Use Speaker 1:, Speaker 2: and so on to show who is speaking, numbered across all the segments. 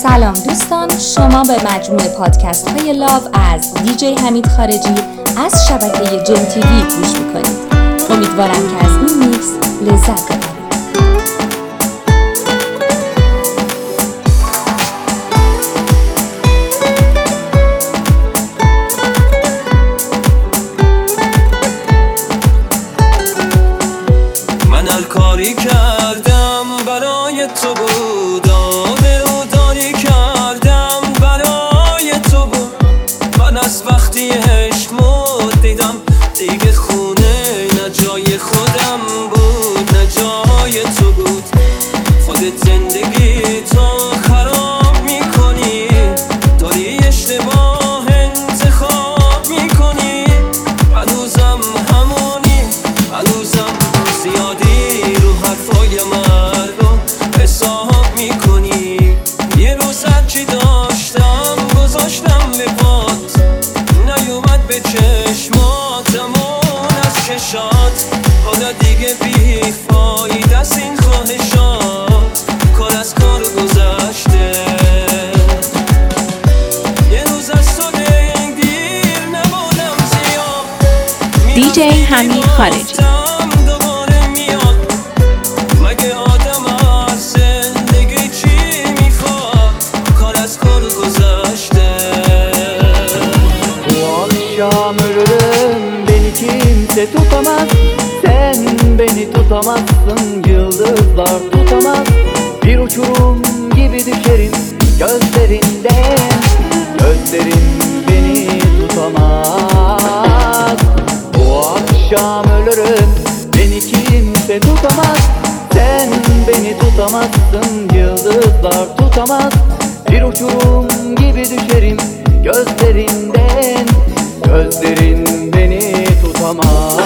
Speaker 1: سلام دوستان، شما به مجموعه پادکست های لاو از دیجی حمید خارجی از شبکه جن تیوی گوش میکنید. امیدوارم که از این میکس لذت ببرید.
Speaker 2: من الکاری کردم برای تو بود، آبروداری کردم برای تو بود. من از وقتی عشق دیدم دیگه خونه نه جای خودم بود نه جای تو بود. خودت زندگی تو خراب میکنی، داری اشتباه انتخاب میکنی. هنوزم همونی، هنوزم زیادی رو حرفای مردم حساب میکنی. یه روز هرچی داشتم گذاشتم لبات، نیومد به چشماتمون از چشات. حالا دیگه بیفایده است این خواهشات، کار از کار گذشته. یه روز از تو دلگیر نبودم زیاد،
Speaker 1: دیجی حمید خارجی.
Speaker 3: Tutamaz, sen beni tutamazsın, yıldızlar tutamaz. Bir uçurum gibi düşerim gözlerinden, gözlerin beni tutamaz. Bu akşam ölürüm, beni kimse tutamaz. Sen beni tutamazsın, yıldızlar tutamaz. Bir uçurum gibi düşerim gözlerinden, gözlerin beni tutamaz.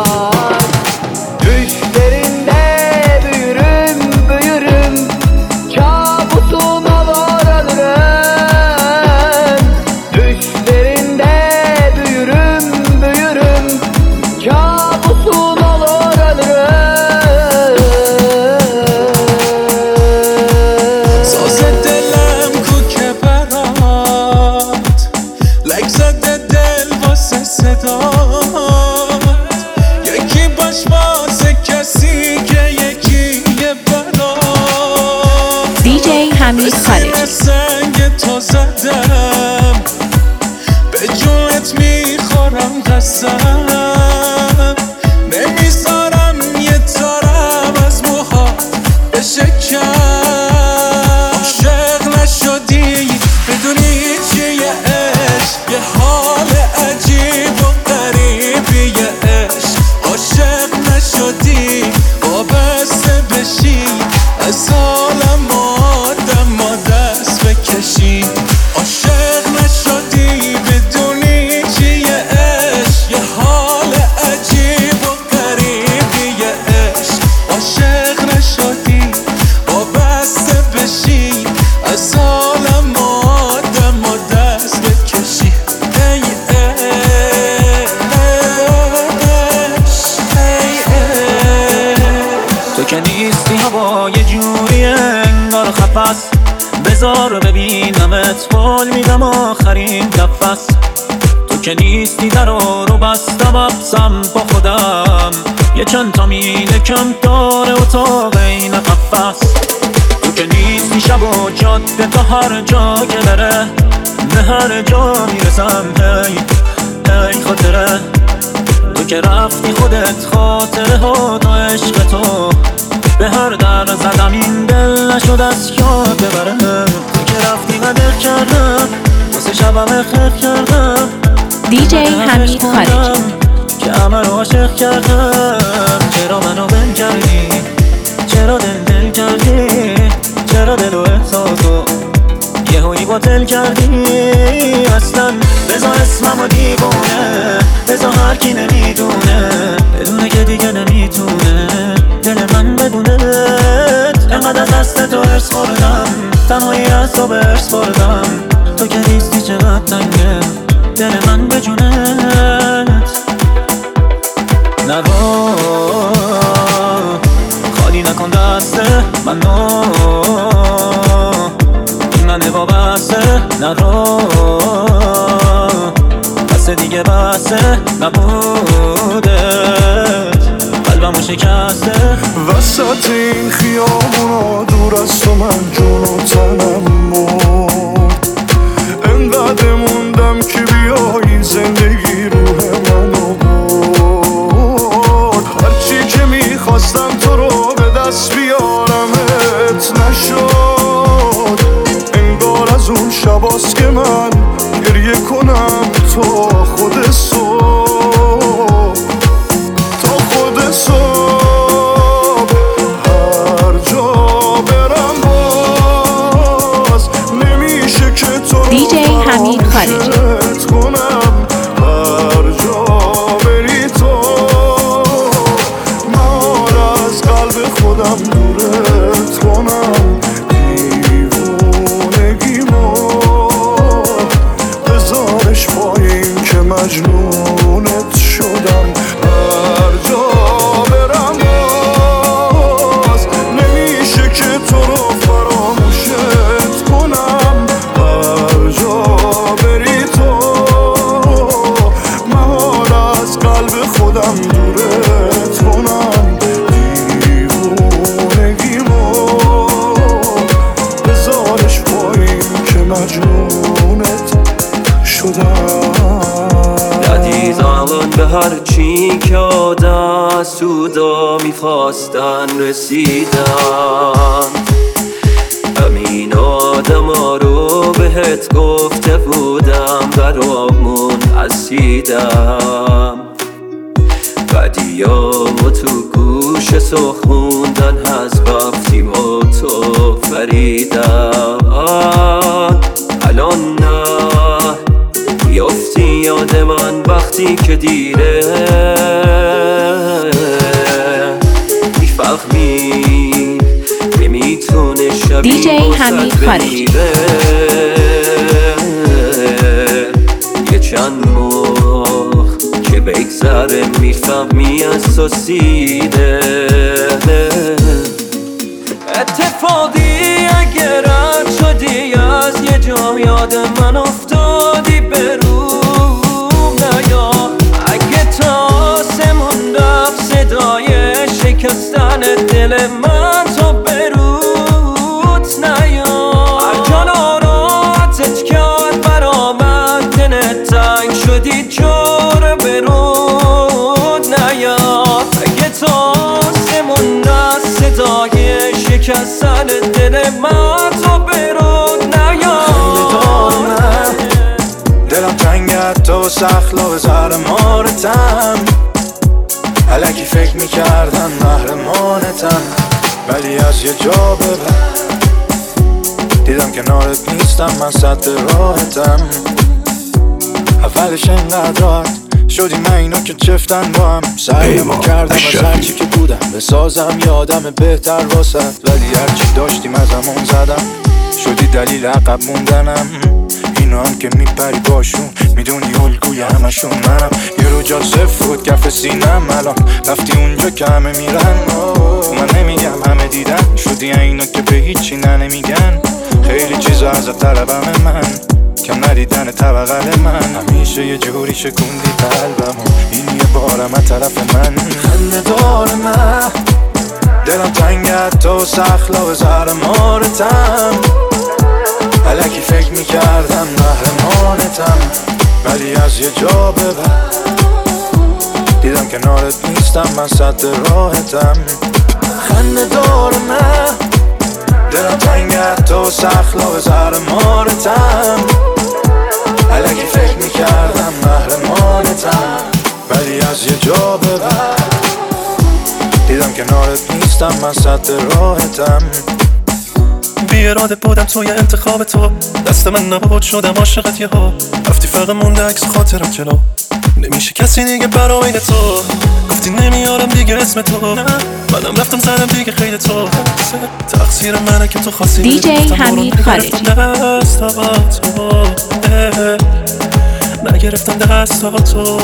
Speaker 3: Düşlerinde büyürüm, büyürüm, kabusun olur ölürüm. Düşlerinde büyürüm, büyürüm, kabusun olur ölürüm.
Speaker 2: ساز دلم کو که برات، لک زده دل واسه صدات. یکی باش واسه کسی که یکی یه برات.
Speaker 1: دیجی حمید خارجی.
Speaker 2: سنگ تو زدم، به جونت میخورم قسم. نمیذارم یه تارم از موهات بشکم. عاشق نشدی بدونی چیه عشق، یه حال عجیب و غریبیه عشق. عاشق نشدی وابسته بشی، از عالم آدم دست بکشی. عاشق نشدی بدونی چیه عشق، یه حال عجیب و غریبیه عشق. عاشق نشدی وابسته بشی، از عالم آدم دست بکشی. ای تو که نیستی هوا یه جوری انگار خفص، بذار ببینمت قول میدم آخرین نفس. تو که نیستی در رو بستم افسم با خودم، یه چند تا میله کم داره اتاق این قفص. تو که نیستی شب و جاده تا هر جا که بره، به هر جا میرسم هی هی خاطره. تو که رفتی خودت خاطره ها تا عشق تو، به هر در زدم این دل نشد از یاد ببره. تو که رفتی قدر کردم، واسه شبم خیر کردم.
Speaker 1: دیجی حمید خارجی.
Speaker 2: که همه رو عاشق کردم. چرا منو بن کردی، چرا دل کردی، چرا دل و احساسو یه هایی باطل کردی. اصلا بذار اسممو دیوونه، بذار هر کی نمیدونه، بدونه که دیگه نمیتونه دل من بدونت. انقدر از دست تو ارس خوردم، تنهایی از تو به ارس بردم. تو که نیستی چقدر تنگه دل من به جونت. نرو خالی نکن دست منو، این منه با نرو بس دیگه بسه نبوده قلبمو شکسته
Speaker 4: وسط این خیابونا دور از تو من جون و تنم مرد انقدر موندم که بیایی زندگی روح منو برد هرچی که میخواستم تو رو به دست بیارمت نشد انگار از اون شباست که من گریه کنم تا خود صبح تا خود صبح هر جا برم باز نمیشه که تو رو
Speaker 1: دیجی حمید خارجی
Speaker 4: کنم هر جا بری تو من از قلب خودم دورت کنم دیوونگیمو بذارش پایین که مجنونت شدم هر جا برم باز نمیشه که تو رو فراموشت کنم هر جا بری تو من از قلب خودم دورت کنم دیوونگیمو بذارش پایین که مجنونت شدم
Speaker 5: عزیزان به هر چی که آدم سودا میخواستن رسیدن همین آدم ها رو بهت گفته بودم برامون اسیدم بدیامو تو گوش سخوندن از وقتی با تو فریدم الان نه بیافتی یاد من وقتی که دیره میفهمی نمیتونه شبیه
Speaker 1: دیجی حمید خارجی
Speaker 5: یه چند ماه که بگذره میفهمی از تو سیده اتفاقی اگر رد شدی از یه جا یاد من افتادی بروم نیا اگه تا آسمون رفت صدای شکستن دل من تو بروت نیا هر جا ناراحتت کرد برا من دلت تنگ شدی جور برود نیا اگه تا آسمون رفت صدای شکستن دل من تو برود نیا
Speaker 4: دلم تنگت تو سخلا به زهر مارتم الکی فکر میکردم محرمانتم ولی از یه جا ببر دیدم کنارت نیستم من سد راحتم اولش انقدر راحت شدی من اینو که چفتن با هم سعیمو کردم از هرچی که بودم بسازم یه آدم بهتر واسه ولی هرچی داشتیم از همون زدم شدی دلیل عقب موندنم اینو هم که میپری باشون میدونی الگوی همشون منم یه رو جا صفر بود کف سینم الان رفتی اونجا که همه میرن من نمیگم همه دیدن شدی اینو که به هیچی نمیگن خیلی چیزا از طلبم من کم ندیدن طبقل من همیشه یه جوری شکوندی قلبم این یه بارم از طرف من خنده دار من دلم تنگت تو سخلا به زهر مارتم الکی فکر میکردم محرمانتم ولی از یه جا ببر دیدم کنارت نیستم من سد راحتم خنده دار من دلم تنگت تو سخلا به زهر مارتم الکی فکر میکردم محرمانتم ولی از یه جا ببر دیدم کنارت نیستم من سد راحتم
Speaker 6: بی اراده بودم توی انتخاب تو دست من نبود شدم عاشقت یه ها رفتی فقط مونده عکس خاطرم جلو نمیشه کسی دیگه برا بین تو گفتی نمیارم دیگه اسم تو منم رفتم زدم دیگه خیلی تو تقصیر منه که تو خواستی
Speaker 1: دیجی حمید خارجی
Speaker 6: نگرفتم دستاتو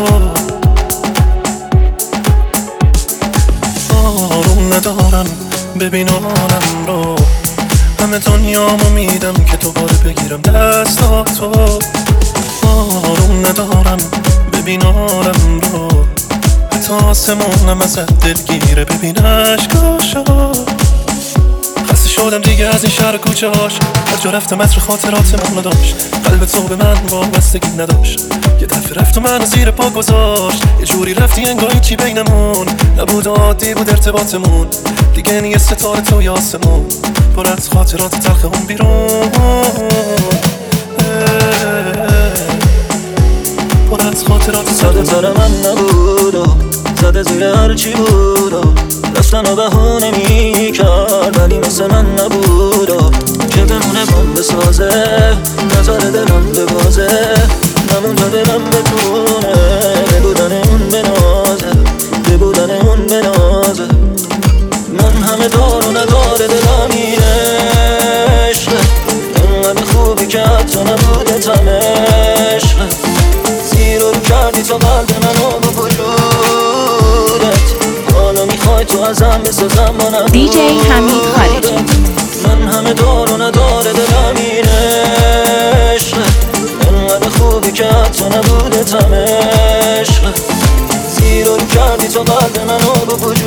Speaker 6: آروم ندارم ببین آنم رو همه دنیامو میدم که دوباره بگیرم دستاتو. آروم ندارم ببین آرم رو، حتی آسمونم ازت دلگیره ببین عشقاشو. خسته شدم دیگه از این شهر کوچه هاش، هر جا رفتم عطر خاطراتمون رو داشت. قلب تو به من وابستگی نداشت، یه دفعه رفت و منو زیر پا گذاشت. یه جوری رفتی انگار چی بینمون نبود، عادی بود ارتباطمون. دیگه نیه ستاره توی آسمون، پر از خاطرات تلخ اون بیرون، پر از خاطرات
Speaker 2: ساده تر من نبود، زده زیر هرچی بود، رفتن و بهونه میکرد ولی مثل من نبود. که بمونه بام بسازه، نظر دلم ببازه، نمون تا دلم بتونه ببودن اون بنازه، ببودن اون بنازه. من همه دار و نداره دلم این عشقه، انقدر خوبی که حتی نبوده تم عشقه. زیر رو کردی تا قلب منو با وجودت، حالا میخوای تو ازم بسازم با نبودت.
Speaker 1: دیجی حمید خارجی.
Speaker 2: من همه دار و نداره دلم این عشقه، انقدر خوبی که حتی نبوده تم عشقه. زیر رو کردی تا قلب منو با وجودت،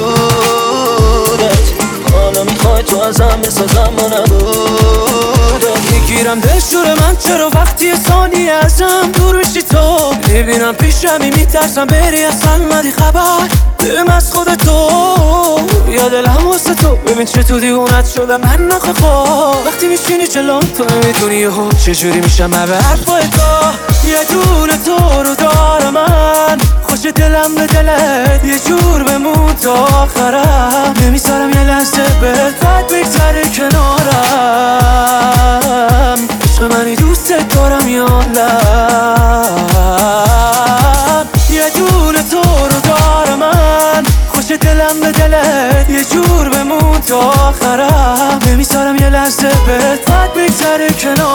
Speaker 2: حالا میخوای تو ازم بسازم با نبودت. میگیرم دلشور من چرا وقتی ثانیه ازم دور میشی تو، میبینم پیشمی میترسم بری اصلا ندی خبر دلم از خود تو. یا دلم واسه تو ببین چه تو دیوونت شده من نخه خواه. وقتی میشینی چلون تو نمیدونی چجوری میشم من به حرفای تو. یه دونه تو رو دارم من، خوش دلم به دلت یه جور بمون تا آخرم. نمیذارم یه لحظه بهت بگذره کنارم. عشق منی دوست دارم یا نه، یه دونه تو رو دارم من، خوش دلم به دلت یه جور بمون تا آخرم. نمیذارم یه لحظه بهت بگذره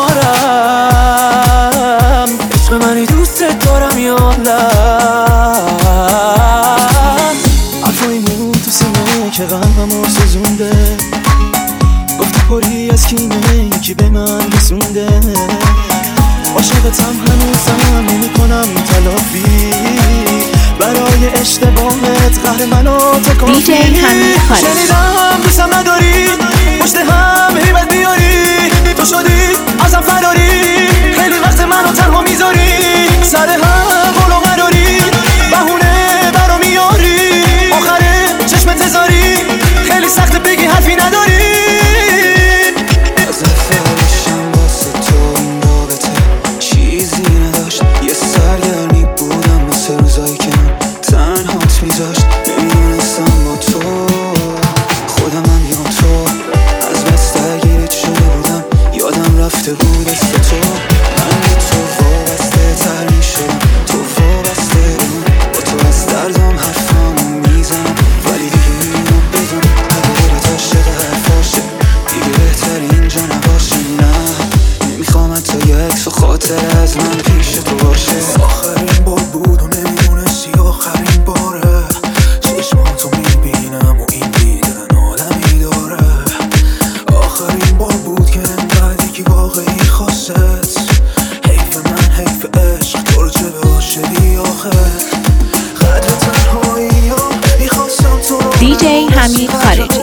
Speaker 2: کنارم. عشق منی دوست دارم یا نه. حرفایی مون تو سینه که قلبمو سوزونده، گفتی پری از کینه یکی به من رسونده. عاشقتم هنوزم نمی کنم تلافی، برای اشتباهت قهر منو تکافی.
Speaker 1: دیجی حمید خارجی.
Speaker 2: شنیدم دوستم نداری، پشت هم هیبت بیاری، تو شدی ازم فراری، خیلی وقت منو تنها میذاری، سر هم بلو قراری، بهونه برا میاری، آخره چشم تزاری، خیلی سخت بگی حرفی نداری.
Speaker 1: دیجی حمید خارجی.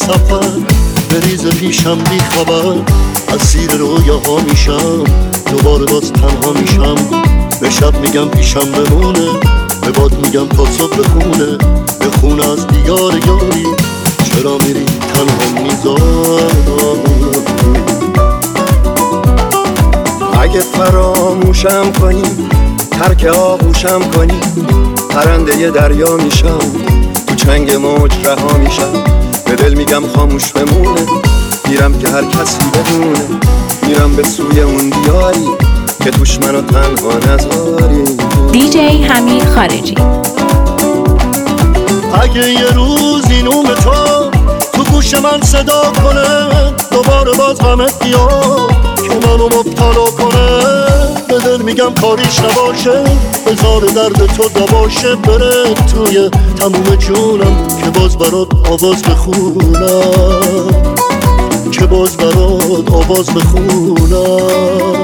Speaker 7: سفر بریز پیشم بی خبر، اسیر رویاها میشم، دوباره باز تنها میشم. به شب میگم پیشم بمونه، به باد میگم تا صبح بخونه، بخونه از دیار یاری، چرا میری تنها میذاری.
Speaker 8: اگه فراموشم کنی، ترک آغوشم کنی، پرنده دریا میشم، تو چنگ موج رها میشم. به دل میگم خاموش بمونه، میرم که هر کسی بدونه، میرم به سوی اون دیاری که توش منو تنها نذاری.
Speaker 1: دیجی حمید خارجی.
Speaker 7: اگه یه روزی نوم تو گوش من صدا کنه، دوباره باز غمت بیاد که منو مبتلا کنه، به دل میگم کاریش نباشه، بذار درد تو دواشه، بره توی تموم جونم که باز برات آواز بخونم، که باز برات آواز بخونم.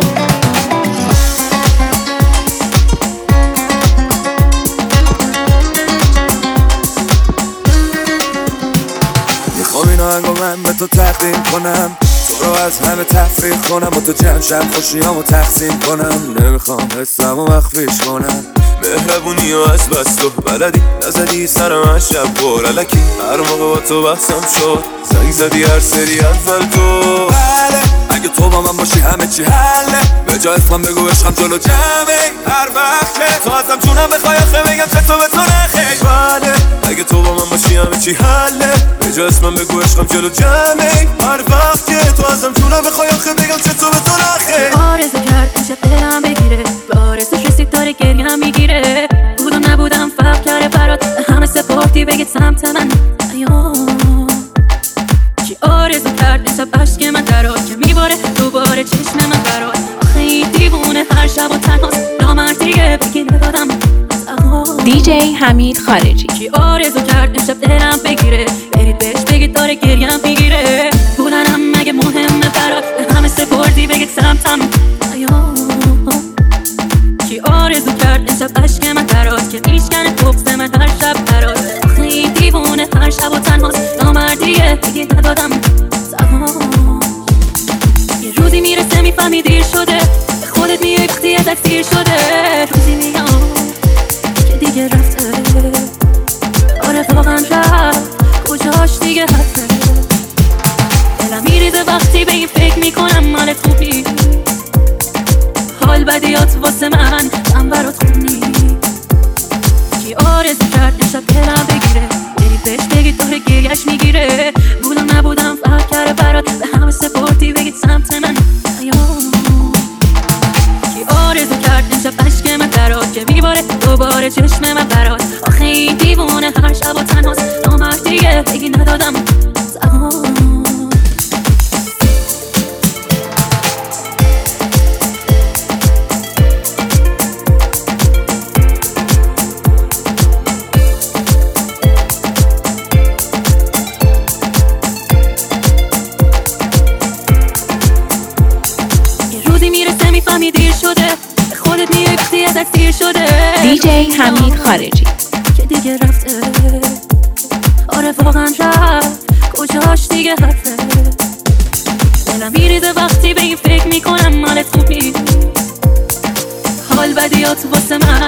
Speaker 9: میخوام این آهنگو من به تو تقدیم کنم، تو رو از همه تفریح کنم، با تو جمع خوشیامو تقسیم کنم. نمیخوام حسمو مخفیش کنم، مهربونی و از بس تو بلدی، نزدی سر من شب قرالکی، هر موقع با تو بحثم شد، زنگ زدی هر سری اول تو. بله اگه تو با من باشی همه چی حله، به جای اسمم بگو عشقم جلو جمعه، هر وقت که تو ازم جونم بخوای آخه بگم چطور به تو نخیش. بله اگه تو با من باشی همه چی حله، به جای اسمم بگو عشقم جلو جمعه، هر وقت که تو ازم جونم بخوای آخه بگم چطور به تو نخیش.
Speaker 10: آرزو کرد امشب دلم بگیره، به آرزوش رسید داره گریم میگیره، بودم نبودم فرق کرده برات، همه سپردی بگید سمت من. چی آرزو کرد امشب عشق من درات، که میباره دوباره چشم من برات. آخه این دیوونه هر شب و تنهاست، نامردیه بگید ندادم.
Speaker 1: دیجی حمید خارجی.
Speaker 10: چی آرزو کرد امشب دلم بگیره، برید بهش بگید داره گریم میگیره، بودنم مگه مهمه برات، همه سپردی بگید سمتم. چی آرزو کرد امشب عشق من درات، که میشکنه بغض من هر شب برات. آخه این دیوونه هر شب و تنهاست، نامردیه بگید ندادم. یه روزی میرسه میفهمی دیر شده، به خودت میای وقتی ازت سیر شده، روزی میگم که دیگه رفته، آره واقعا رفت، کجاش دیگه حفته. دلم میریزه وقتی به این فکر میکنم مالت خوب نیست، حال بدیات واسه من برات خوب نیست. کی آرزو کرد امشب دلم بگیره، برید بهش بگید داره گریش میگیره، بودم نبودم فرق کرده برات، به همه سپردی بگید سمت من. کی آرزو کرد امشب عشق من درات، که میباره دوباره چشم من برات. آخه این دیوونه هر شب و تنهاست، نامردیه بگید ندادم.
Speaker 1: دیجی حمید خارجی.
Speaker 10: که دیگه رفته، آره واقعا رفت، کجاش دیگه حرفه. دلم میریزه وقتی به این فکر میکنم مالت خوب نیست، حال بدیات واسه من